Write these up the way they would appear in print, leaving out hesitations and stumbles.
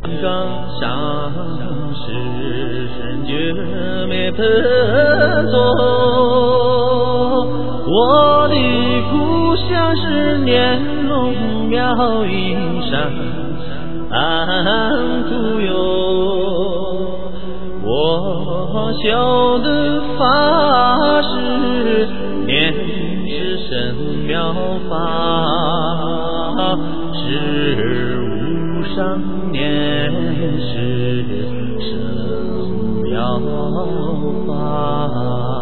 刚上世绝灭喷作，我的故乡是年龙庙一山土哟，我修的法是念是神妙法，是无上念是神妙法。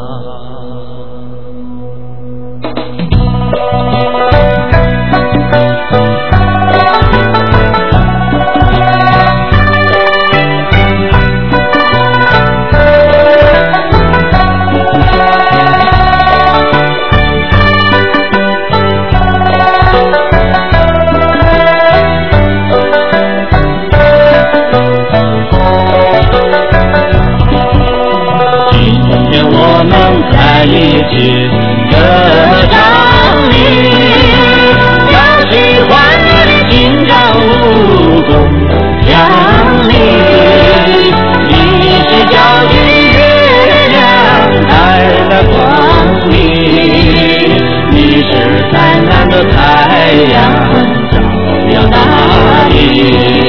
在一起歌唱你，要喜欢你的心照无功想你，你是照进月亮带来光明，你是灿烂的太阳照亮大地。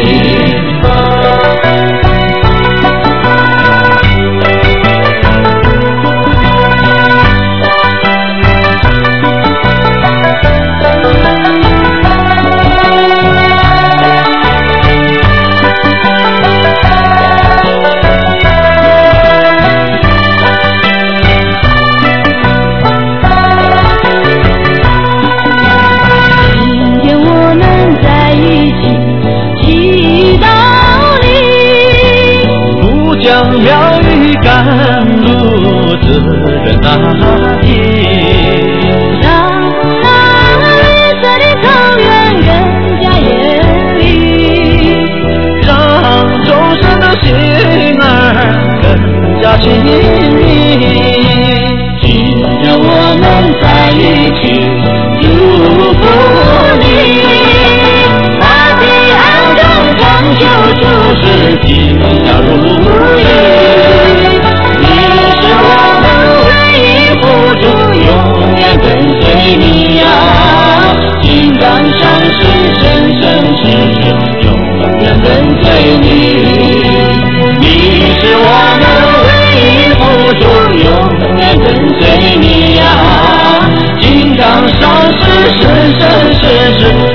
妙语甘露滋润大地，让那绿色的草原更加艳丽，让众生的心儿更加亲密。今天我们在一起祝福你，大地安中长久处是吉祥如意。你呀，金刚上是生生世世永远跟随你，你是我们唯一付出，永远跟随你呀，金刚上是生生世世